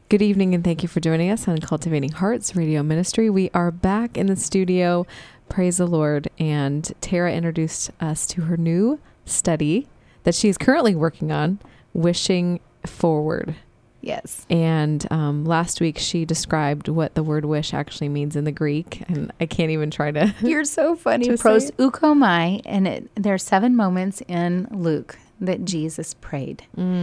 Good evening, and thank you for joining us on Cultivating Hearts Radio Ministry. We are back in the studio. Praise the Lord. And Tara introduced us to her new study that she's currently working on, Wishing Forward. Yes. And last week she described what the word wish actually means in the Greek, and I can't even try to. You're so funny. Pros ukomai, and there are 7 moments in Luke that Jesus prayed.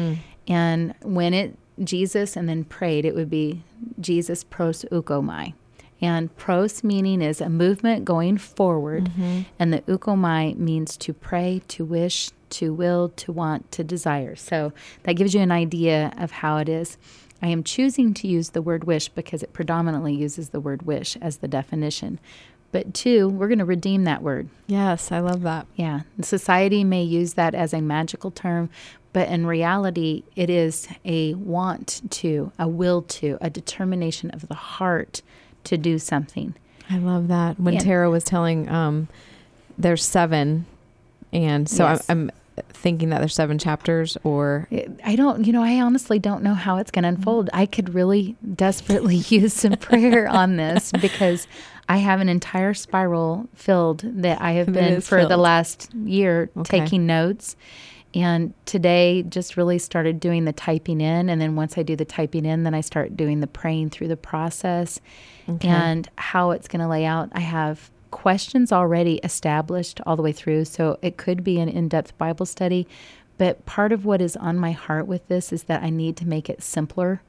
And when Jesus and then prayed, it would be Jesus pros ukomai. And pros meaning is a movement going forward, and the ukomai means to pray, to wish, to will, to want, to desire. So that gives you an idea of how it is. I am choosing to use the word wish because it predominantly uses the word wish as the definition. But 2, we're going to redeem that word. Yes, I love that. Yeah. Society may use that as a magical term, but in reality, it is a want to, a will to, a determination of the heart to do something. I love that. When Tara was telling, there's 7, and so yes. I'm thinking that there's 7 chapters, or I honestly don't know how it's going to unfold. I could really desperately use some prayer on this because I have an entire spiral filled that I have been for the last year taking notes. And today just really started doing the typing in. And then once I do the typing in, then I start doing the praying through the process and how it's going to lay out. I have questions already established all the way through. So it could be an in-depth Bible study. But part of what is on my heart with this is that I need to make it simpler.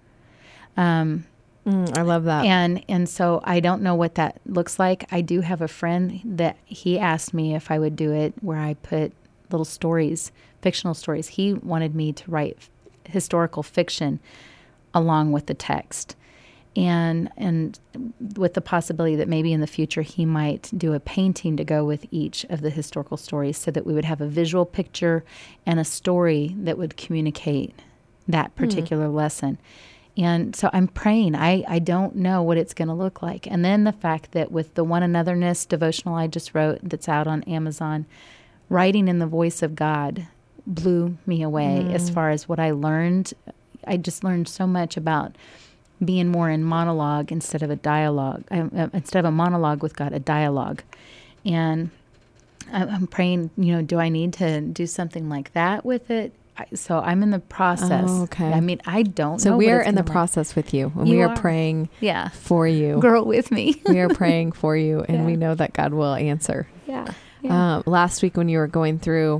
I love that. And so I don't know what that looks like. I do have a friend that he asked me if I would do it where I put little stories, fictional stories. He wanted me to write historical fiction along with the text. And with the possibility that maybe in the future he might do a painting to go with each of the historical stories so that we would have a visual picture and a story that would communicate that particular lesson. And so I'm praying. I don't know what it's going to look like. And then the fact that with the One Anotherness devotional I just wrote that's out on Amazon, writing in the voice of God blew me away as far as what I learned. I just learned so much about being more in monologue instead of a dialogue, instead of a monologue with God, a dialogue. And I'm praying, do I need to do something like that with it? So I'm in the process. Oh, okay. I mean, I don't know. So we are in the process with you. And we are praying for you. Girl with me. We are praying for you, and we know that God will answer. Yeah. Last week when you were going through,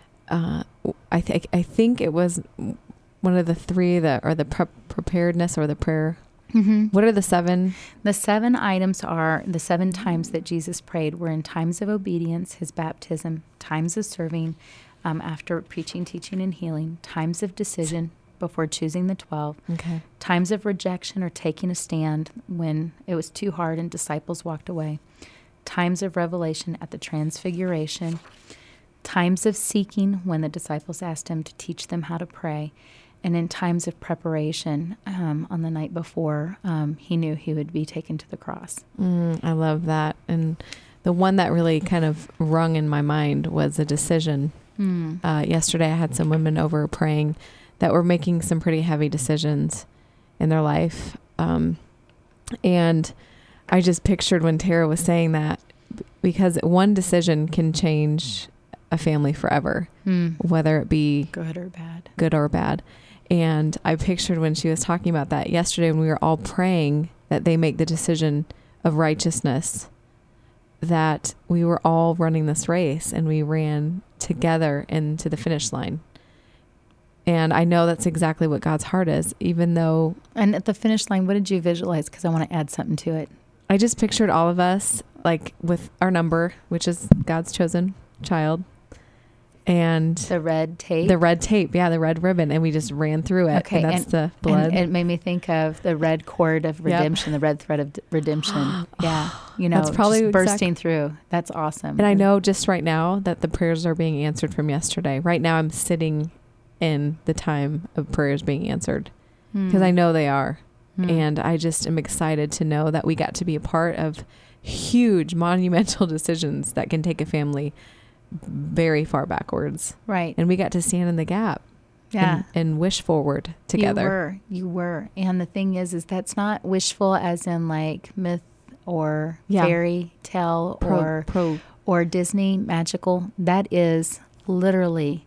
I think it was one of the 3 that are the preparedness or the prayer. What are the 7? The 7 items are the 7 times that Jesus prayed were in times of obedience, his baptism, times of serving, after preaching, teaching, and healing, times of decision before choosing the 12, times of rejection or taking a stand when it was too hard and disciples walked away, times of revelation at the transfiguration, times of seeking when the disciples asked him to teach them how to pray, and in times of preparation on the night before he knew he would be taken to the cross. I love that. And the one that really kind of rung in my mind was a decision. Yesterday I had some women over praying that were making some pretty heavy decisions in their life. And I just pictured when Tara was saying that, because one decision can change a family forever, whether it be good or bad. And I pictured when she was talking about that yesterday, when we were all praying that they make the decision of righteousness, that we were all running this race and we ran together into the finish line. And I know that's exactly what God's heart is, even though... And at the finish line, what did you visualize? Because I want to add something to it. I just pictured all of us, like with our number, which is God's chosen child. And the red tape. The red tape, yeah, the red ribbon, and we just ran through it. Okay, and that's the blood. And it made me think of the red cord of redemption, the red thread of redemption. Yeah, that's probably just bursting through. That's awesome. And I know just right now that the prayers are being answered from yesterday. Right now, I'm sitting in the time of prayers being answered because I know they are, and I just am excited to know that we got to be a part of huge, monumental decisions that can take a family very far backwards. Right. And we got to stand in the gap. and wish forward together. You were. And the thing is that's not wishful as in like myth or fairy tale or Disney magical. That is literally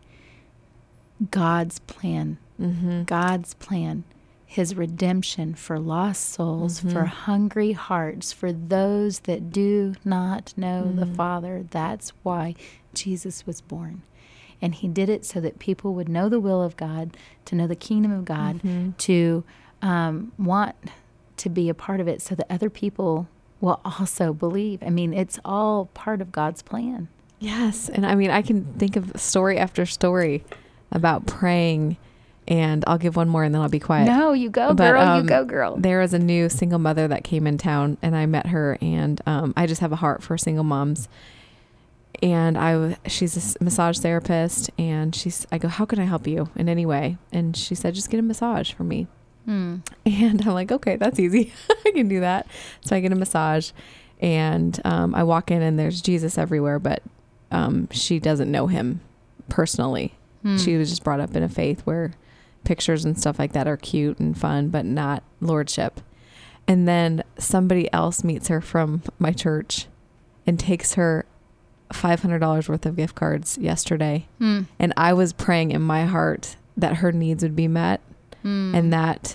God's plan. Mm-hmm. God's plan. His redemption for lost souls, for hungry hearts, for those that do not know the Father. That's why Jesus was born. And he did it so that people would know the will of God, to know the kingdom of God, to want to be a part of it so that other people will also believe. I mean, it's all part of God's plan. Yes. And I mean, I can think of story after story about praying. And I'll give one more and then I'll be quiet. No, you go, girl. You go, girl. There was a new single mother that came in town and I met her, and I just have a heart for single moms. And she's a massage therapist, and I go, how can I help you in any way? And she said, just get a massage for me. And I'm like, okay, that's easy. I can do that. So I get a massage, and I walk in and there's Jesus everywhere, but she doesn't know him personally. She was just brought up in a faith where pictures and stuff like that are cute and fun, but not lordship. And then somebody else meets her from my church and takes her $500 worth of gift cards yesterday. And I was praying in my heart that her needs would be met, and that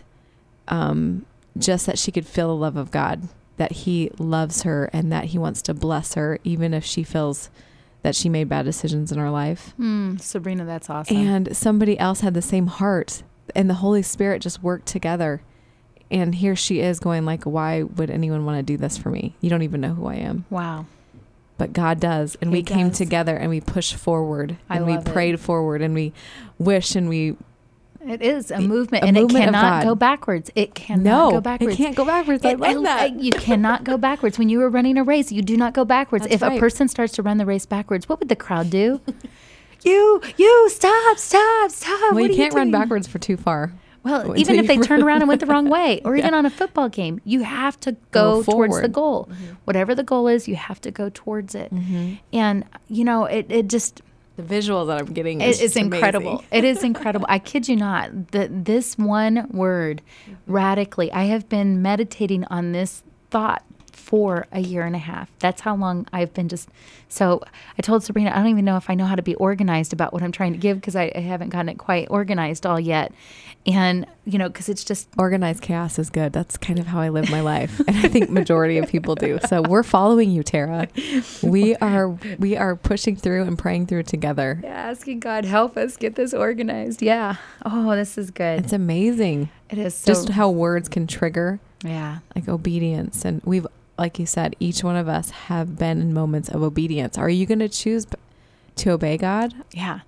just that she could feel the love of God, that he loves her and that he wants to bless her, even if she feels that she made bad decisions in her life. Sabrina, that's awesome. And somebody else had the same heart, and the Holy Spirit just worked together. And here she is going like, why would anyone want to do this for me? You don't even know who I am. Wow. But God does. And we came together and we pushed forward and we prayed forward and we wish and we... It is a movement, and it cannot go backwards. It cannot go backwards. It can't go bawards. I love that. You cannot go backwards. When you were running a race, you do not go backwards. If a person starts to run the race backwards, what would the crowd do? you stop. Well, you can't run backwards for too far. Well, even if they turned around and went the wrong way, or even on a football game, you have to go towards the goal. Whatever the goal is, you have to go towards it. And, it just... The visual that I'm getting is incredible. It is incredible. I kid you not. This one word, radically, I have been meditating on this thought for a year and a half. That's how long I've been so I told Sabrina, I don't even know if I know how to be organized about what I'm trying to give, because I haven't gotten it quite organized all yet. And, because it's just... Organized chaos is good. That's kind of how I live my life. And I think majority of people do. So we're following you, Tara. We are pushing through and praying through together. Yeah, asking God, help us get this organized. Yeah. Oh, this is good. It's amazing. It is. Just how words can trigger. Yeah. Like obedience. And we've, like you said, each one of us have been in moments of obedience. Are you going to choose to obey God? Yeah.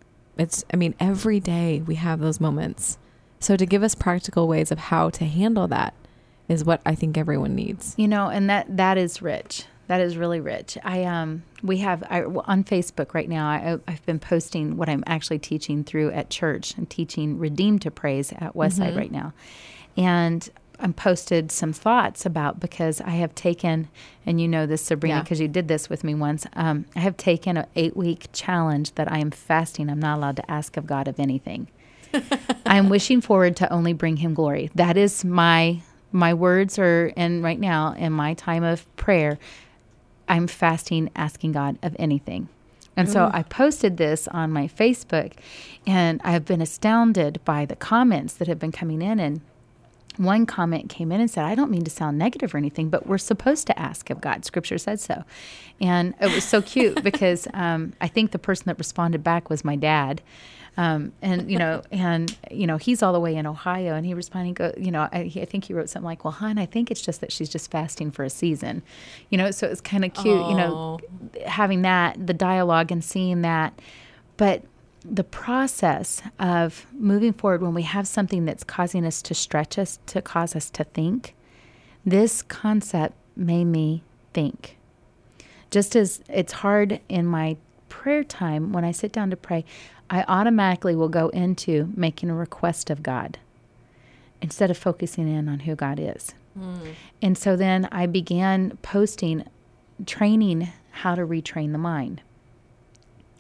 Every day we have those moments. So to give us practical ways of how to handle that is what I think everyone needs. And that is rich. That is really rich. We have on Facebook right now, I've been posting what I'm actually teaching through at church. I'm teaching Redeemed to Praise at Westside right now. And I posted some thoughts about, because I have taken, and you know this, Sabrina, because you did this with me once, I have taken an 8-week challenge that I am fasting. I'm not allowed to ask of God of anything. I'm wishing forward to only bring him glory. That is my words are, and right now in my time of prayer, I'm fasting, asking God of anything. And so I posted this on my Facebook, and I've been astounded by the comments that have been coming in. And one comment came in and said, I don't mean to sound negative or anything, but we're supposed to ask of God. Scripture says so. And it was so cute because I think the person that responded back was my dad. He's all the way in Ohio, and he responded, I think he wrote something like, well, hon, I think it's just that she's just fasting for a season, so it's kind of cute, having that, the dialogue and seeing that. But the process of moving forward when we have something that's causing us to stretch us, to cause us to think, this concept made me think. Just as it's hard in my prayer time, when I sit down to pray, I automatically will go into making a request of God instead of focusing in on who God is. And so then I began posting, training how to retrain the mind.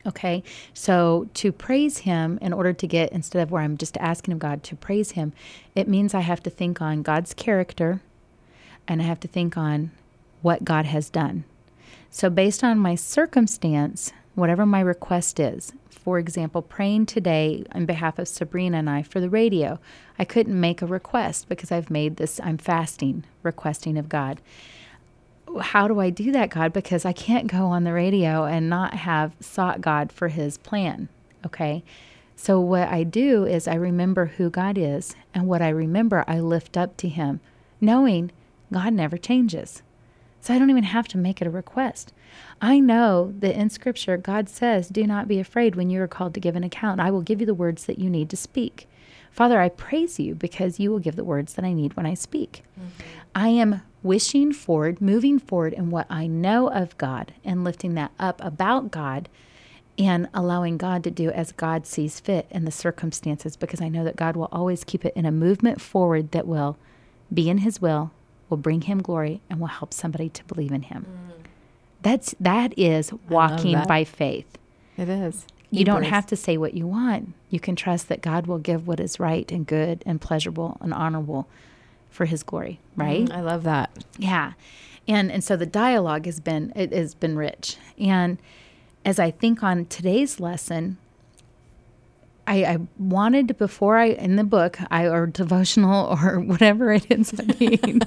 Okay, so to praise him, in order to get, instead of where I'm just asking of God to praise him, it means I have to think on God's character, and I have to think on what God has done. So based on my circumstance, whatever my request is, for example, praying today on behalf of Sabrina and I for the radio, I couldn't make a request because I've made this, I'm fasting, requesting of God. How do I do that, God? Because I can't go on the radio and not have sought God for his plan, okay? So what I do is I remember who God is, and what I remember I lift up to him, knowing God never changes. So I don't even have to make it a request. I know that in Scripture, God says, do not be afraid when you are called to give an account. I will give you the words that you need to speak. Father, I praise you because you will give the words that I need when I speak. Mm-hmm. I am wishing forward, moving forward in what I know of God and lifting that up about God and allowing God to do as God sees fit in the circumstances, because I know that God will always keep it in a movement forward that will be in his will bring him glory, and will help somebody to believe in him. That is walking by faith. It is. You don't have to say what you want. You can trust that God will give what is right and good and pleasurable and honorable for his glory, right? I love that. Yeah. And so the dialogue has been rich. And as I think on today's lesson, I wanted, before in the book, or devotional or whatever it ends up being,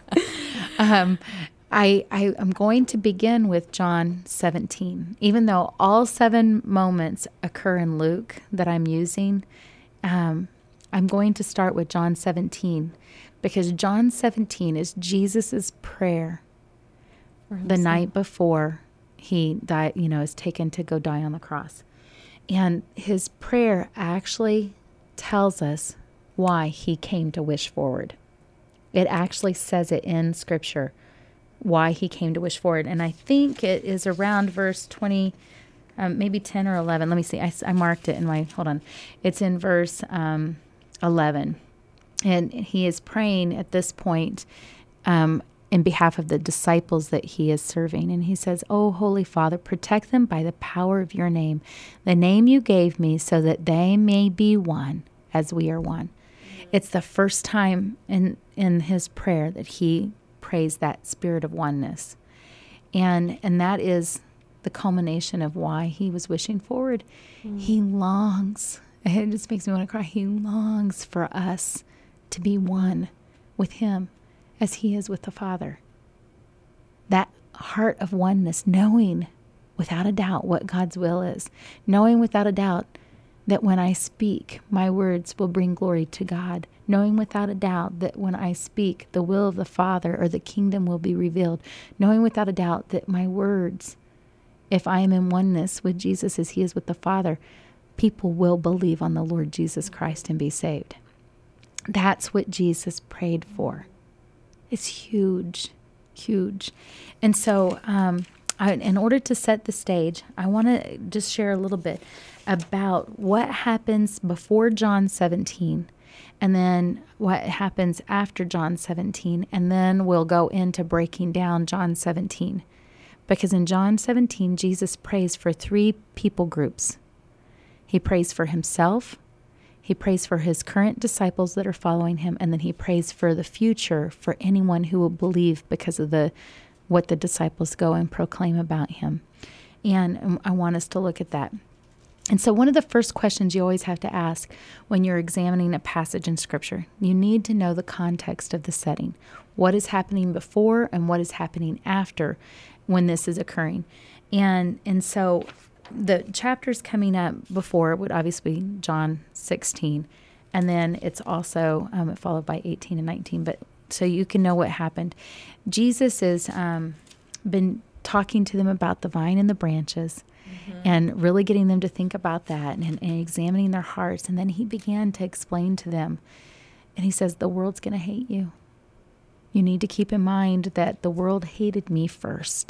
I'm going to begin with John 17. Even though all 7 moments occur in Luke that I'm using, I'm going to start with John 17, because John 17 is Jesus's prayer the night before he died, is taken to go die on the cross. And his prayer actually tells us why he came to wish forward. It actually says it in Scripture, why he came to wish forward. And I think it is around verse 20, maybe 10 or 11. Let me see. I marked it in my, hold on. It's in verse 11. And he is praying at this point in behalf of the disciples that he is serving. And he says, "Oh, Holy Father, protect them by the power of your name, the name you gave me, so that they may be one as we are one." Mm-hmm. It's the first time in his prayer that he prays that spirit of oneness. And that is the culmination of why he was wishing forward. Mm-hmm. He longs, it just makes me want to cry, he longs for us to be one with him as he is with the Father. That heart of oneness, knowing without a doubt what God's will is, knowing without a doubt that when I speak, my words will bring glory to God, knowing without a doubt that when I speak, the will of the Father or the kingdom will be revealed, knowing without a doubt that my words, if I am in oneness with Jesus as he is with the Father, people will believe on the Lord Jesus Christ and be saved. That's what Jesus prayed for. It's huge, huge. And so in order to set the stage, I want to just share a little bit about what happens before John 17, and then what happens after John 17, and then we'll go into breaking down John 17. Because in John 17, Jesus prays for 3 people groups. He prays for himself, he prays for his current disciples that are following him, and then he prays for the future for anyone who will believe because of what the disciples go and proclaim about him. And I want us to look at that. And so one of the first questions you always have to ask when you're examining a passage in Scripture, you need to know the context of the setting. What is happening before and what is happening after when this is occurring. And so the chapters coming up before would obviously be John 16, and then it's also followed by 18 and 19. But so you can know what happened. Jesus has been talking to them about the vine and the branches, and really getting them to think about that and examining their hearts. And then he began to explain to them, and he says, the world's going to hate you. You need to keep in mind that the world hated me first,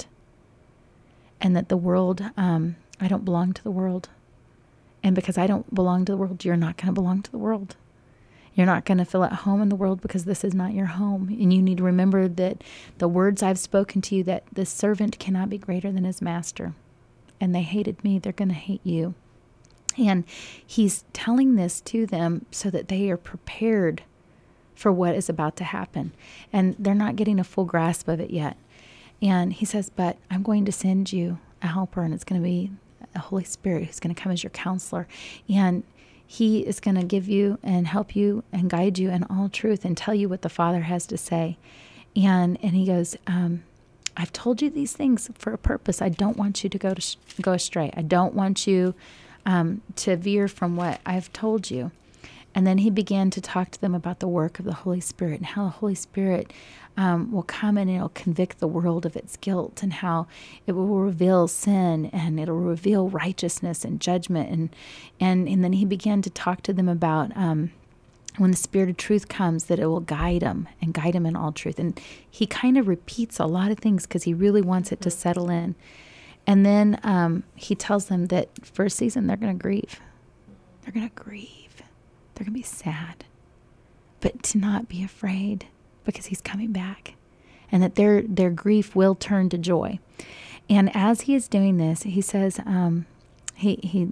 and that the world, I don't belong to the world. And because I don't belong to the world, you're not going to belong to the world. You're not going to feel at home in the world because this is not your home. And you need to remember that the words I've spoken to you, that the servant cannot be greater than his master. and they hated me, they're going to hate you. And he's telling this to them so that they are prepared for what is about to happen. And they're not getting a full grasp of it yet. And he says, but I'm going to send you a helper, and it's going to be a Holy Spirit who's going to come as your counselor. And he is going to give you and help you and guide you in all truth and tell you what the Father has to say. And he goes, I've told you these things for a purpose. I don't want you to go astray. I don't want you to veer from what I've told you. And then he began to talk to them about the work of the Holy Spirit and how the Holy Spirit will come and it'll convict the world of its guilt, and how it will reveal sin, and it'll reveal righteousness and judgment. And then he began to talk to them about when the Spirit of truth comes, that it will guide them and guide them in all truth. And he kind of repeats a lot of things because he really wants it to settle in. And then he tells them that for a season they're going to grieve. They're going to grieve. They're going to be sad. But to not be afraid, because he's coming back. And that their grief will turn to joy. And as he is doing this, he says, he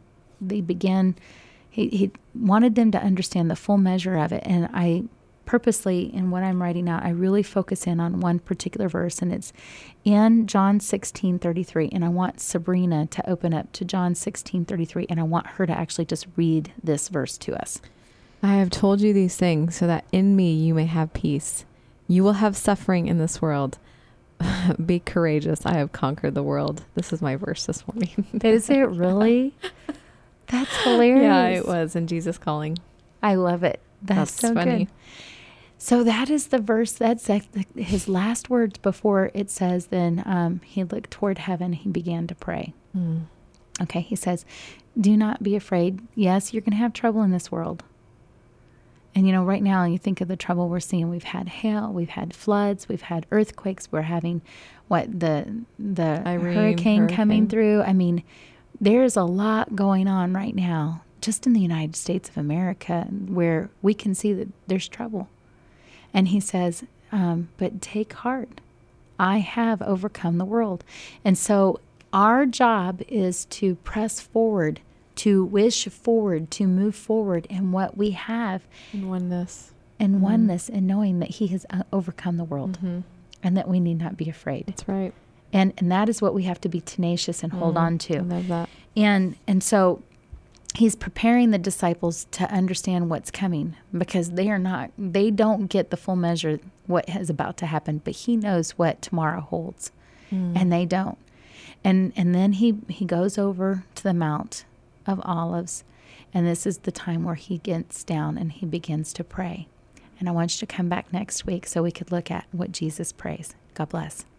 wanted them to understand the full measure of it. And I purposely, in what I'm writing out, I really focus in on one particular verse, and it's in John 16:33. And I want Sabrina to open up to John 16:33, and I want her to actually just read this verse to us. I have told you these things so that in me you may have peace. You will have suffering in this world. Be courageous. I have conquered the world. This is my verse this morning. Is it really? That's hilarious. Yeah, it was in Jesus Calling. I love it. That's so funny. Good. So that is the verse. That's his last words before it says, then he looked toward heaven. He began to pray. Okay, he says, do not be afraid. Yes, you're going to have trouble in this world. And, right now you think of the trouble we're seeing. We've had hail, we've had floods, we've had earthquakes. We're having the hurricane coming through. I mean, there's a lot going on right now, just in the United States of America, where we can see that there's trouble. And he says, but take heart. I have overcome the world. And so our job is to press forward, to wish forward, to move forward in what we have. In oneness. In oneness, and knowing that he has overcome the world, and that we need not be afraid. That's right. And that is what we have to be tenacious and hold on to. I love that. And so he's preparing the disciples to understand what's coming, because they don't get the full measure what is about to happen, but he knows what tomorrow holds, and they don't. And then he goes over to the Mount of Olives, and this is the time where he gets down and he begins to pray. And I want you to come back next week so we could look at what Jesus prays. God bless.